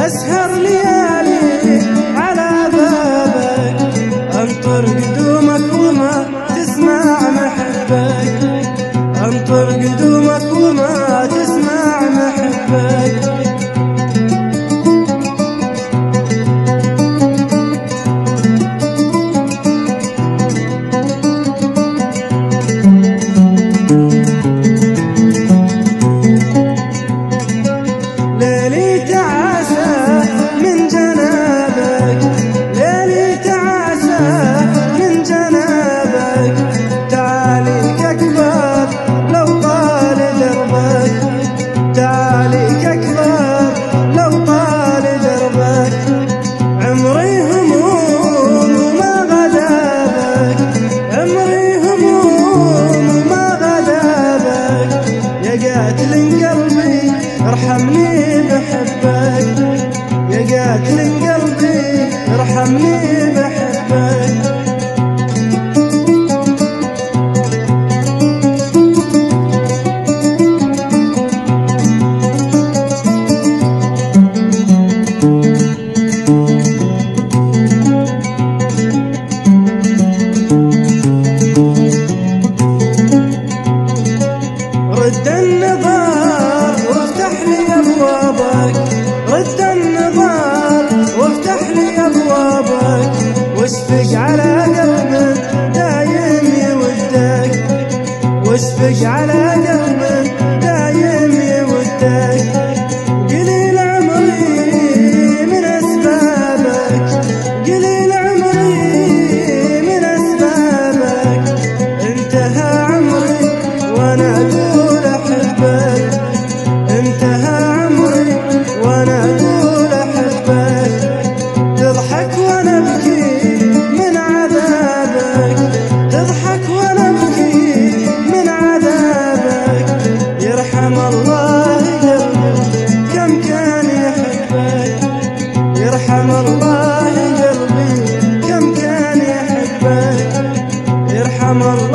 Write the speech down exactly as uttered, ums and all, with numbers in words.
واسهر ليالي على بابك، انطر قدومك وما تسمع محبك، انطر قدومك وما تسمع محبك. ليلي تعاسى من جنابك، ليلي تعاسى من جنابك، تعاليك أكبر لو طال دربك، تعاليك أكبر لو طال دربك. عمري هموم وما غدابك، عمري هموم وما غدابك، يا قاتل قلبي ارحمني بحبك، يا قاتل قلبي ارحمني بحبك. رد النظر وافتح لي ابوابك، رد النظر وافتح لي ابوابك، واشفق على قلب دايم يودك، واشفق على قلب دايم يودك. قليل عمري من اسبابك، قليل عمري من اسبابك، انتهى عمري وانا اقول احبك، انتهى عمري وانا اقول احبك. تضحك وانا ابكي من عذابك، تضحك وانا ابكي من عذابك. يرحم الله قلبي كم كان يحبك، يرحم الله قلبي كم كان يحبك، يرحم الله